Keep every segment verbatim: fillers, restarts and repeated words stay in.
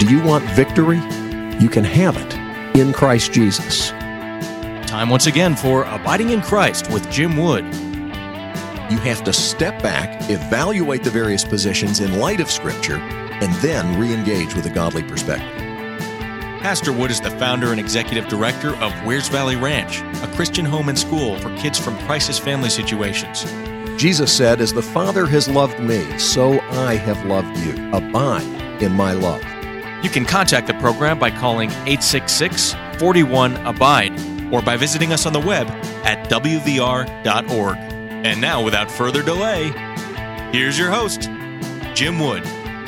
Do you want victory? You can have it in Christ Jesus. Time once again for Abiding in Christ with Jim Wood. You have to step back, evaluate the various positions in light of Scripture, and then re-engage with a godly perspective. Pastor Wood is the founder and executive director of Wears Valley Ranch, a Christian home and school for kids from crisis family situations. Jesus said, "As the Father has loved me, so I have loved you. Abide in my love." You can contact the program by calling eight six six, four one, ABIDE or by visiting us on the web at w v r dot org. And now, without further delay, here's your host, Jim Wood.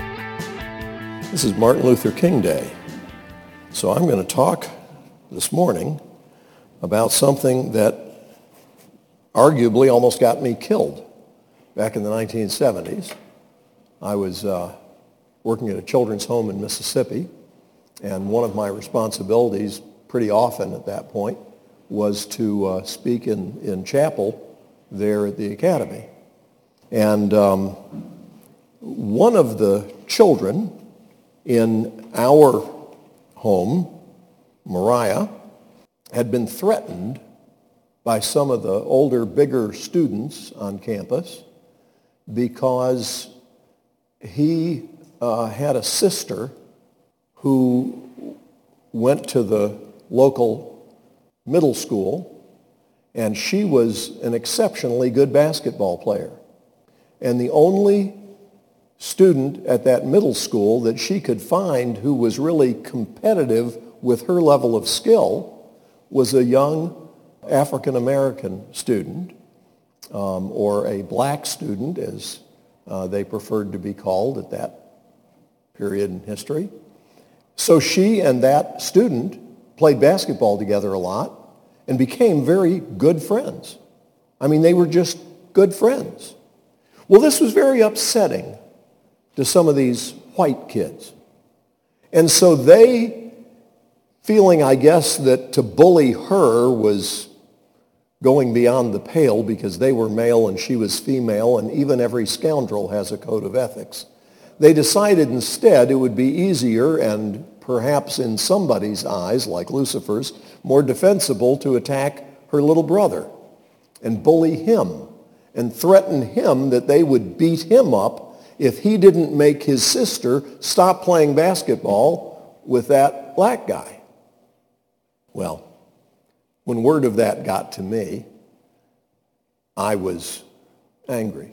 This is Martin Luther King Day, so I'm going to talk this morning about something that arguably almost got me killed back in the nineteen seventies. I was uh, working at a children's home in Mississippi, and one of my responsibilities pretty often at that point was to uh, speak in, in chapel there at the academy. And um, one of the children in our home, Mariah, had been threatened by some of the older, bigger students on campus because he uh, had a sister who went to the local middle school, and she was an exceptionally good basketball player. And the only student at that middle school that she could find who was really competitive with her level of skill was a young African-American student, um, or a black student, as uh, they preferred to be called at that period in history. So she and that student played basketball together a lot and became very good friends. I mean, they were just good friends. Well, this was very upsetting to some of these white kids. And so they, feeling, I guess, that to bully her was going beyond the pale because they were male and she was female, and even every scoundrel has a code of ethics, they decided instead it would be easier and perhaps in somebody's eyes, like Lucifer's, more defensible to attack her little brother and bully him and threaten him that they would beat him up if he didn't make his sister stop playing basketball with that black guy. Well, when word of that got to me, I was angry,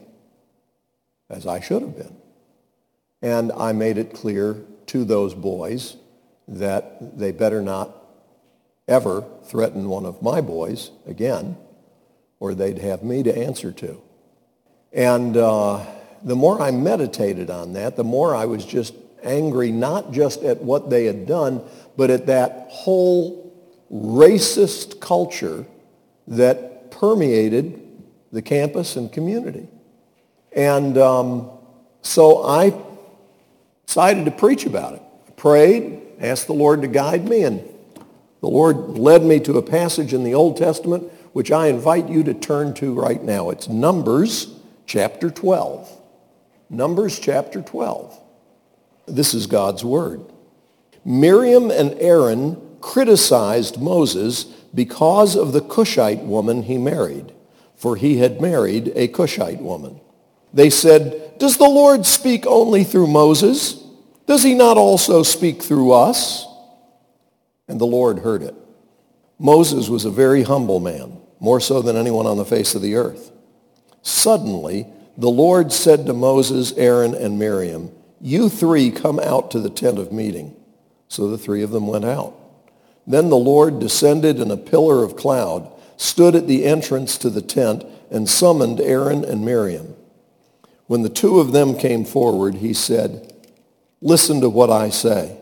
as I should have been. And I made it clear to those boys that they better not ever threaten one of my boys again, or they'd have me to answer to. And uh, the more I meditated on that, the more I was just angry, not just at what they had done, but at that whole racist culture that permeated the campus and community. And um, so I decided to preach about it. I prayed, asked the Lord to guide me, and the Lord led me to a passage in the Old Testament, which I invite you to turn to right now. It's Numbers chapter twelve. Numbers chapter twelve. This is God's word. Miriam and Aaron criticized Moses because of the Cushite woman he married, for he had married a Cushite woman. They said, "Does the Lord speak only through Moses? Does he not also speak through us?" And the Lord heard it. Moses was a very humble man, more so than anyone on the face of the earth. Suddenly, the Lord said to Moses, Aaron, and Miriam, "You three come out to the tent of meeting." So the three of them went out. Then the Lord descended in a pillar of cloud, stood at the entrance to the tent, and summoned Aaron and Miriam. When the two of them came forward, he said, "Listen to what I say.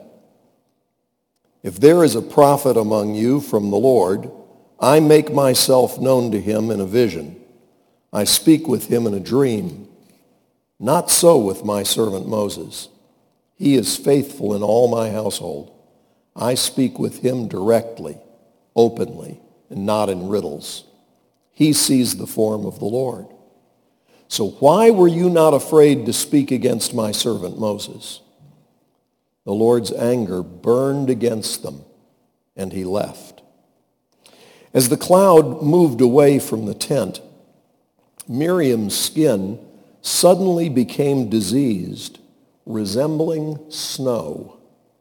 If there is a prophet among you from the Lord, I make myself known to him in a vision. I speak with him in a dream. Not so with my servant Moses. He is faithful in all my household. I speak with him directly, openly, and not in riddles. He sees the form of the Lord. So why were you not afraid to speak against my servant Moses? The Lord's anger burned against them, and he left. As the cloud moved away from the tent, Miriam's skin suddenly became diseased, resembling snow.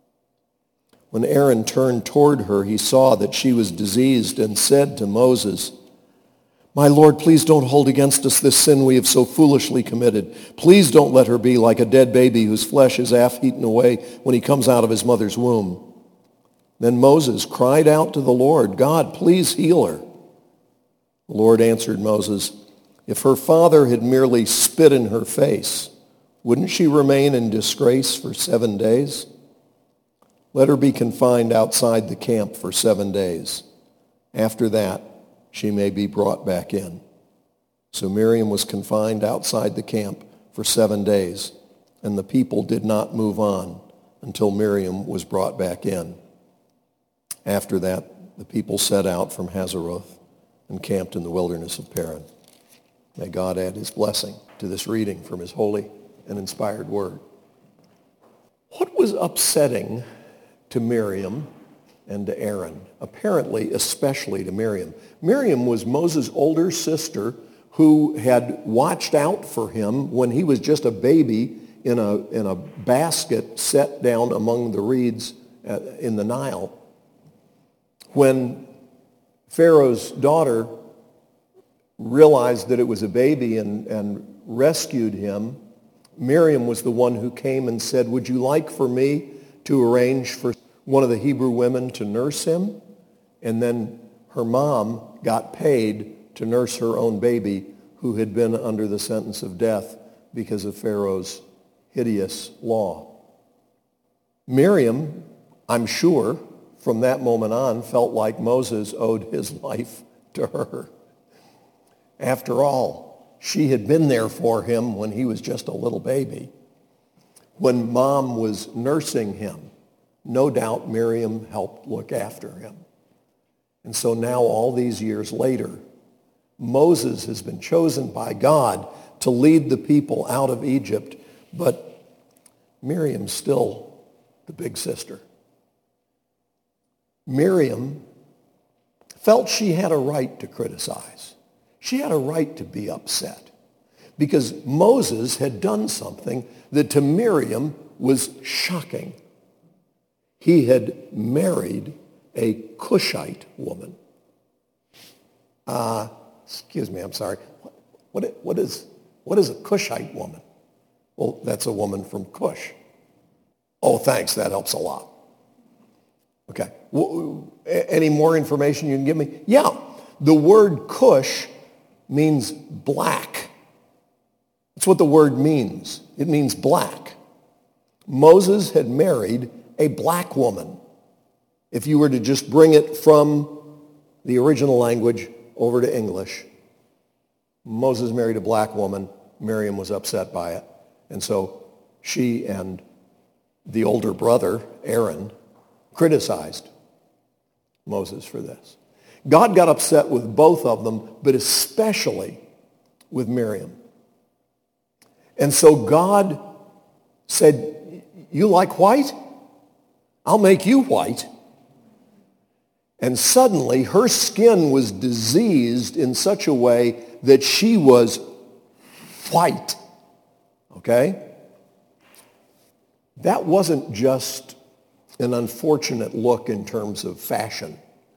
When Aaron turned toward her, he saw that she was diseased and said to Moses, "My Lord, please don't hold against us this sin we have so foolishly committed. Please don't let her be like a dead baby whose flesh is half eaten away when he comes out of his mother's womb." Then Moses cried out to the Lord, "God, please heal her." The Lord answered Moses, "If her father had merely spit in her face, wouldn't she remain in disgrace for seven days? Let her be confined outside the camp for seven days. After that, she may be brought back in." So Miriam was confined outside the camp for seven days, and the people did not move on until Miriam was brought back in. After that, the people set out from Hazeroth and camped in the wilderness of Paran. May God add his blessing to this reading from his holy and inspired word. What was upsetting to Miriam and to Aaron? Apparently, especially to Miriam. Miriam was Moses' older sister who had watched out for him when he was just a baby in a, in a basket set down among the reeds in the Nile. When Pharaoh's daughter realized that it was a baby and, and rescued him, Miriam was the one who came and said, "Would you like for me to arrange for one of the Hebrew women to nurse him?" And then her mom got paid to nurse her own baby who had been under the sentence of death because of Pharaoh's hideous law. Miriam, I'm sure, from that moment on, felt like Moses owed his life to her. After all, she had been there for him when he was just a little baby. When mom was nursing him, no doubt Miriam helped look after him. And so now, all these years later, Moses has been chosen by God to lead the people out of Egypt, but Miriam's still the big sister. Miriam felt she had a right to criticize. She had a right to be upset because Moses had done something that to Miriam was shocking. He had married a Cushite woman. Uh, excuse me, I'm sorry. What, what, what, is, what is a Cushite woman? Well, that's a woman from Cush. Oh, thanks, that helps a lot. Okay. Any more information you can give me? Yeah. The word Cush means black. That's what the word means. It means black. Moses had married a black woman. If you were to just bring it from the original language over to English, Moses married a black woman. Miriam was upset by it. And so she and the older brother, Aaron, criticized Moses for this. God got upset with both of them, but especially with Miriam. And so God said, "You like white? I'll make you white." And suddenly her skin was diseased in such a way that she was white. Okay? That wasn't just an unfortunate look in terms of fashion.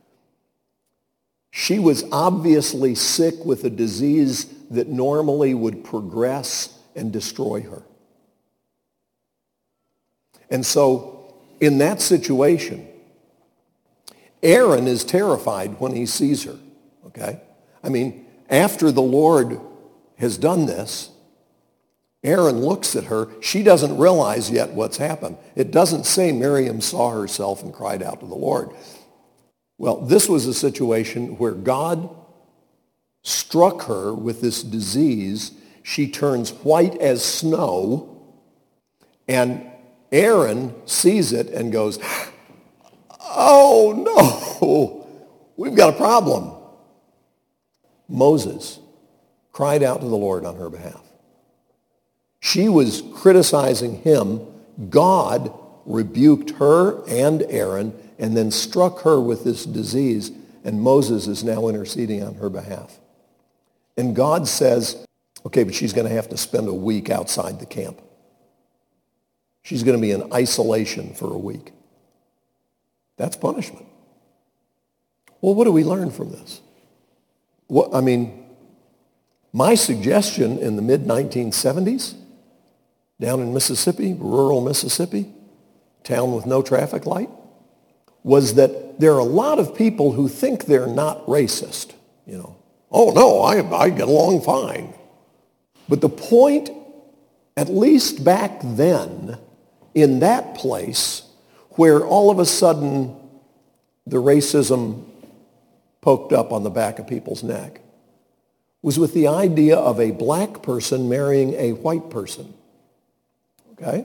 She was obviously sick with a disease that normally would progress and destroy her. And so, in that situation, Aaron is terrified when he sees her, okay? I mean, after the Lord has done this, Aaron looks at her. She doesn't realize yet what's happened. It doesn't say Miriam saw herself and cried out to the Lord. Well, this was a situation where God struck her with this disease. She turns white as snow, and Aaron sees it and goes, "Oh, no, we've got a problem." Moses cried out to the Lord on her behalf. She was criticizing him. God rebuked her and Aaron and then struck her with this disease, and Moses is now interceding on her behalf. And God says, okay, but she's going to have to spend a week outside the camp. She's going to be in isolation for a week. That's punishment. Well, what do we learn from this? What, I mean, my suggestion in the mid nineteen seventies, down in Mississippi, rural Mississippi, town with no traffic light, was that there are a lot of people who think they're not racist. You know, oh no, I, I get along fine. But the point, at least back then, in that place, where all of a sudden the racism poked up on the back of people's neck, was with the idea of a black person marrying a white person. Okay?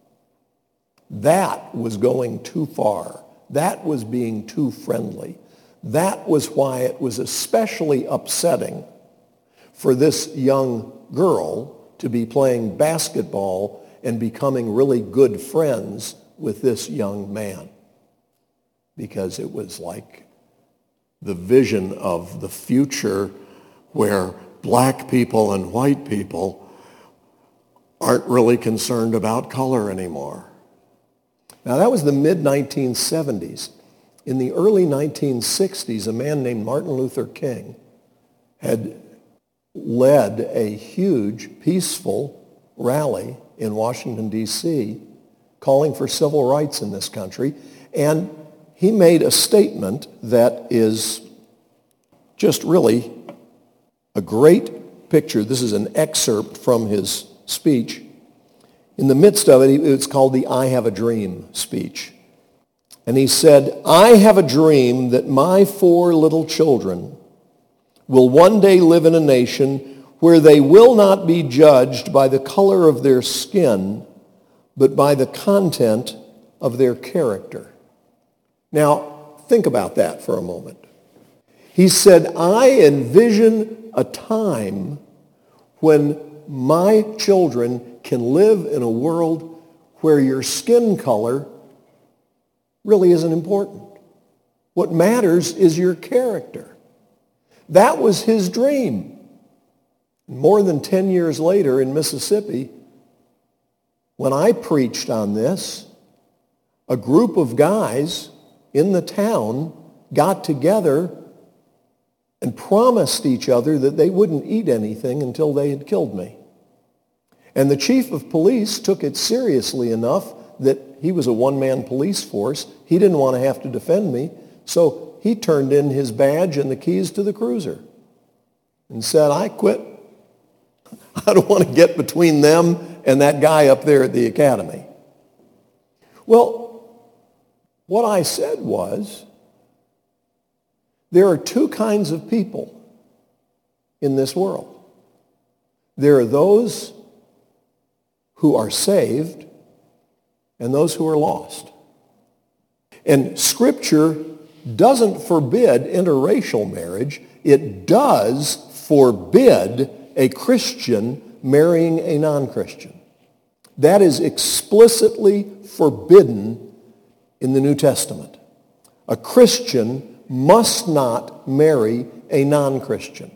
That was going too far. That was being too friendly. That was why it was especially upsetting for this young girl to be playing basketball and becoming really good friends with this young man, because it was like the vision of the future where black people and white people aren't really concerned about color anymore. Now, that was the mid nineteen seventies. In the early nineteen sixties, a man named Martin Luther King had led a huge, peaceful rally in Washington, D C, calling for civil rights in this country. And he made a statement that is just really a great picture. This is an excerpt from his speech. In the midst of it, it's called the I Have a Dream speech. And he said, I have a dream that my four little children will one day live in a nation where they will not be judged by the color of their skin, but by the content of their character. Now, think about that for a moment. He said, I envision a time when my children can live in a world where your skin color really isn't important. What matters is your character. That was his dream. More than ten years later in Mississippi, when I preached on this, a group of guys in the town got together and promised each other that they wouldn't eat anything until they had killed me. And the chief of police took it seriously enough that he was a one-man police force. He didn't want to have to defend me, so he turned in his badge and the keys to the cruiser and said, I quit. I don't want to get between them and that guy up there at the academy. Well, what I said was, there are two kinds of people in this world. There are those who are saved and those who are lost. And Scripture doesn't forbid interracial marriage. It does forbid a Christian marrying a non-Christian. That is explicitly forbidden in the New Testament. A Christian must not marry a non-Christian.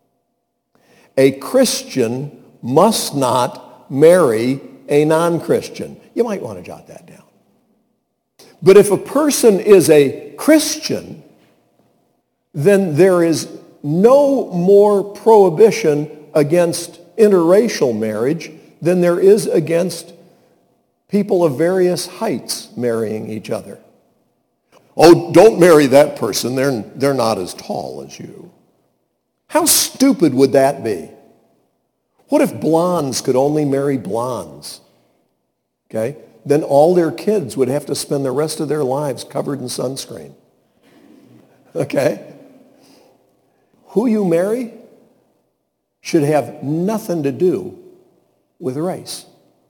A Christian must not marry a non-Christian. You might want to jot that down. But if a person is a Christian, then there is no more prohibition against interracial marriage than there is against people of various heights marrying each other. Oh, don't marry that person. They're, they're not as tall as you. How stupid would that be? What if blondes could only marry blondes? Okay? Then all their kids would have to spend the rest of their lives covered in sunscreen. Okay? Who you marry should have nothing to do with race.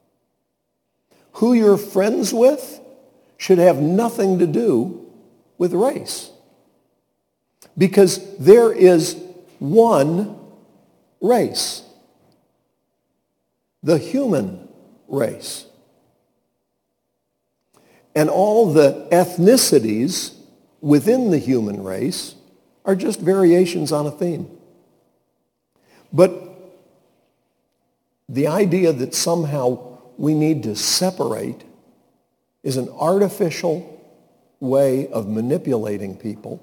Who you're friends with should have nothing to do with race. Because there is one race. The human race. And all the ethnicities within the human race are just variations on a theme. But the idea that somehow we need to separate is an artificial way of manipulating people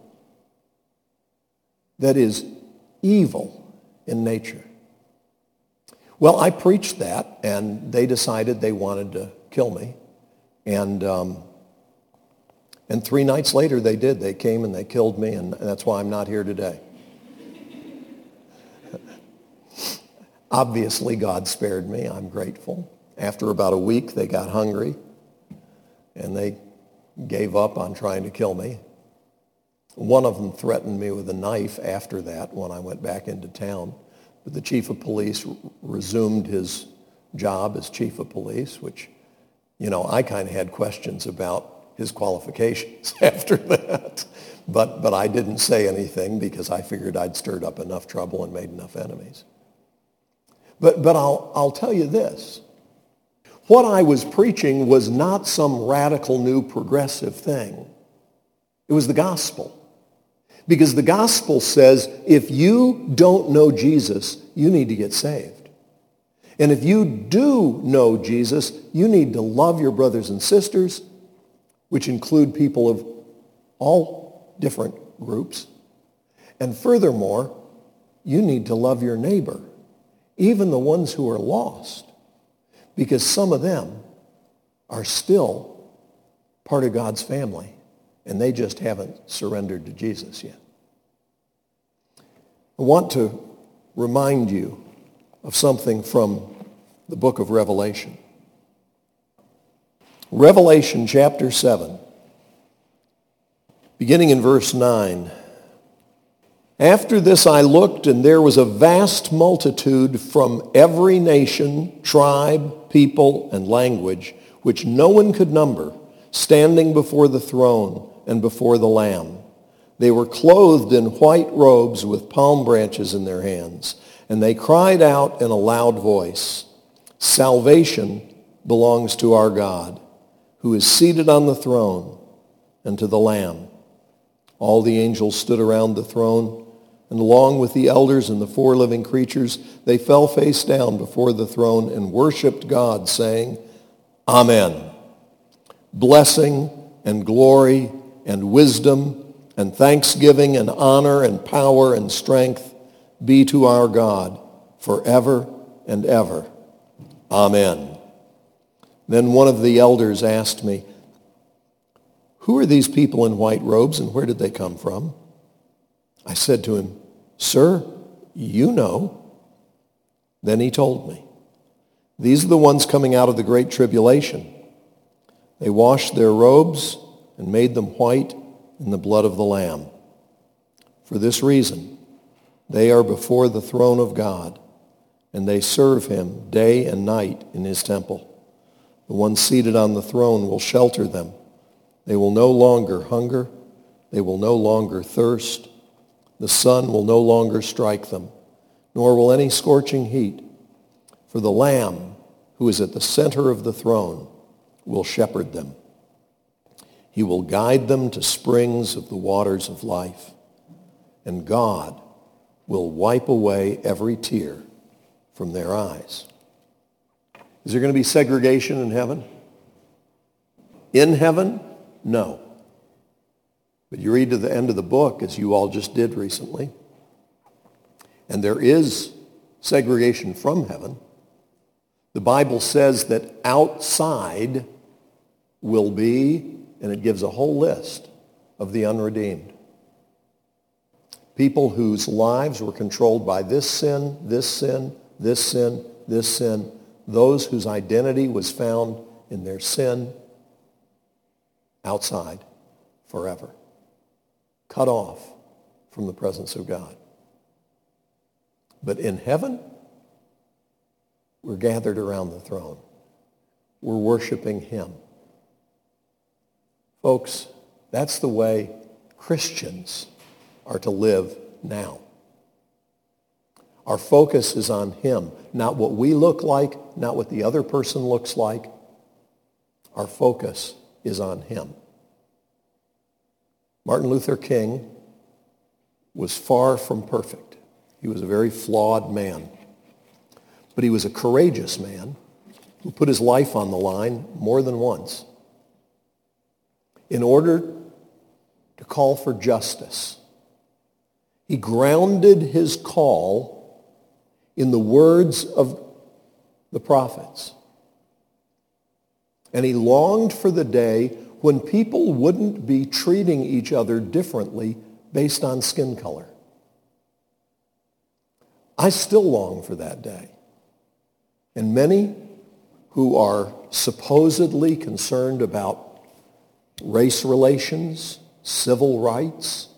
that is evil in nature. Well, I preached that, and they decided they wanted to kill me. And um, and three nights later, they did. They came and they killed me, and that's why I'm not here today. Obviously, God spared me. I'm grateful. After about a week, they got hungry, and they gave up on trying to kill me. One of them threatened me with a knife after that when I went back into town. But the chief of police resumed his job as chief of police, which, you know, I kind of had questions about his qualifications after that. But, but I didn't say anything because I figured I'd stirred up enough trouble and made enough enemies. But, but I'll, I'll tell you this. What I was preaching was not some radical new progressive thing. It was the gospel. Because the gospel says if you don't know Jesus, you need to get saved. And if you do know Jesus, you need to love your brothers and sisters, which include people of all different groups. And furthermore, you need to love your neighbor, even the ones who are lost, because some of them are still part of God's family, and they just haven't surrendered to Jesus yet. I want to remind you of something from the book of Revelation. Revelation chapter seven, beginning in verse nine. After this I looked, and there was a vast multitude from every nation, tribe, people, and language, which no one could number, standing before the throne and before the Lamb. They were clothed in white robes with palm branches in their hands, and they cried out in a loud voice, "Salvation belongs to our God, who is seated on the throne, and to the Lamb." All the angels stood around the throne, and along with the elders and the four living creatures, they fell face down before the throne and worshiped God, saying, "Amen. Blessing and glory and wisdom and thanksgiving and honor and power and strength be to our God forever and ever. Amen." Then one of the elders asked me, "Who are these people in white robes, and where did they come from?" I said to him, "Sir, you know." Then he told me, "These are the ones coming out of the great tribulation. They washed their robes and made them white in the blood of the Lamb. For this reason, they are before the throne of God, and they serve him day and night in his temple. The one seated on the throne will shelter them. They will no longer hunger. They will no longer thirst. The sun will no longer strike them, nor will any scorching heat. For the Lamb, who is at the center of the throne, will shepherd them. He will guide them to springs of the waters of life, and God will wipe away every tear from their eyes." Is there going to be segregation in heaven? In heaven? No. But you read to the end of the book, as you all just did recently, and there is segregation from heaven. The Bible says that outside will be, and it gives a whole list of the unredeemed. People whose lives were controlled by this sin, this sin, this sin, this sin, those whose identity was found in their sin, outside forever, cut off from the presence of God. But in heaven, we're gathered around the throne. We're worshiping him. Folks, that's the way Christians are to live now. Our focus is on him, not what we look like, not what the other person looks like. Our focus is on him. Martin Luther King was far from perfect. He was a very flawed man. But he was a courageous man who put his life on the line more than once in order to call for justice. He grounded his call in the words of the prophets. And he longed for the day when people wouldn't be treating each other differently based on skin color. I still long for that day. And many who are supposedly concerned about race relations, civil rights,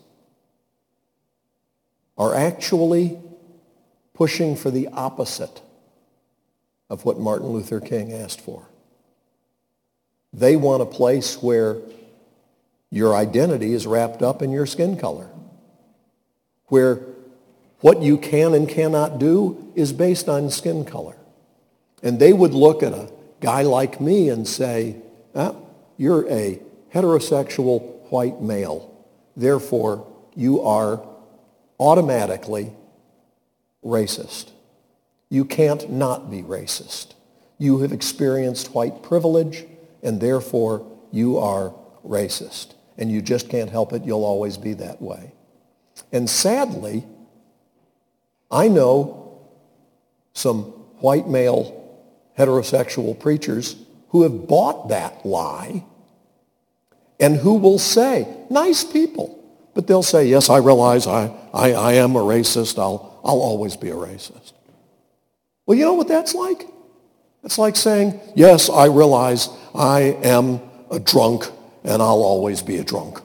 are actually pushing for the opposite of what Martin Luther King asked for. They want a place where your identity is wrapped up in your skin color, where what you can and cannot do is based on skin color. And they would look at a guy like me and say, ah, you're a heterosexual white male. Therefore, you are automatically racist. You can't not be racist. You have experienced white privilege, and therefore you are racist. And you just can't help it. You'll always be that way. And sadly, I know some white male heterosexual preachers who have bought that lie and who will say, nice people, but they'll say, yes, I realize I, I, I am a racist. I'll, I'll always be a racist. Well, you know what that's like? It's like saying, yes, I realize I am a drunk and I'll always be a drunk.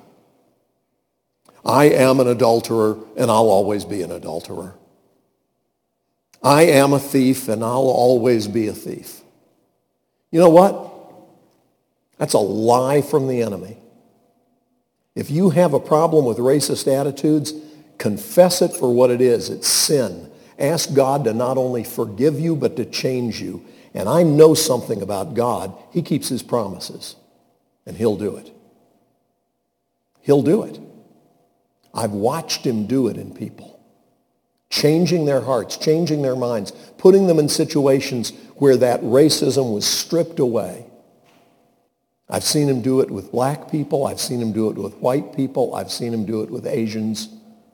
I am an adulterer and I'll always be an adulterer. I am a thief and I'll always be a thief. You know what? That's a lie from the enemy. If you have a problem with racist attitudes, confess it for what it is. It's sin. Ask God to not only forgive you, but to change you. And I know something about God. He keeps his promises, and he'll do it. He'll do it. I've watched him do it in people, changing their hearts, changing their minds, putting them in situations where that racism was stripped away. I've seen him do it with black people. I've seen him do it with white people. I've seen him do it with Asians.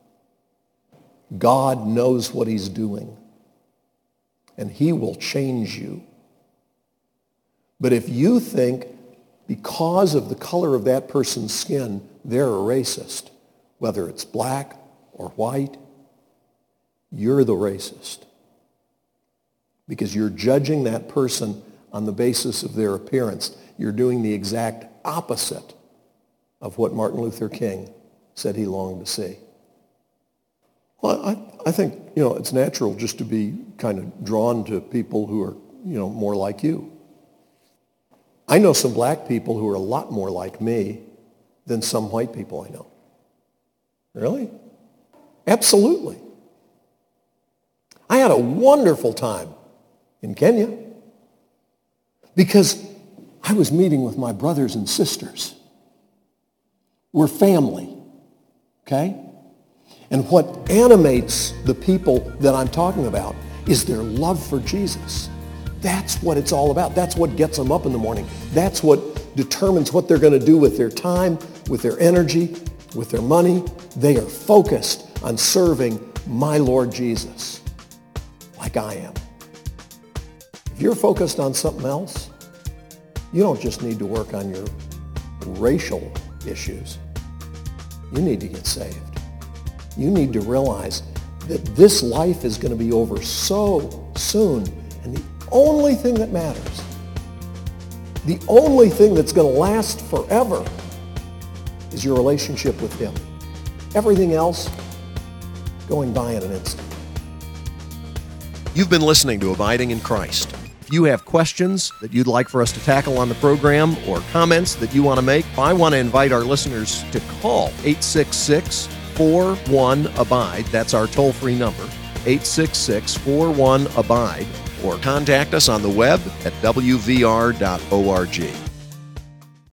God knows what he's doing, and he will change you. But if you think because of the color of that person's skin, they're a racist, whether it's black or white, you're the racist. Because you're judging that person on the basis of their appearance. You're doing the exact opposite of what Martin Luther King said he longed to see. Well, I, I think, you know, it's natural just to be kind of drawn to people who are, you know, more like you. I know some black people who are a lot more like me than some white people I know. Really? Absolutely. I had a wonderful time in Kenya because I was meeting with my brothers and sisters. We're family, okay? And what animates the people that I'm talking about is their love for Jesus. That's what it's all about. That's what gets them up in the morning. That's what determines what they're going to do with their time, with their energy, with their money. They are focused on serving my Lord Jesus, like I am. If you're focused on something else, you don't just need to work on your racial issues. You need to get saved. You need to realize that this life is going to be over so soon, and the only thing that matters, the only thing that's going to last forever is your relationship with him. Everything else going by in an instant. You've been listening to Abiding in Christ. If you have questions that you'd like for us to tackle on the program or comments that you want to make, I want to invite our listeners to call eight six six, four one, ABIDE. That's our toll-free number, eight six six, four one, ABIDE. Or contact us on the web at w v r dot org.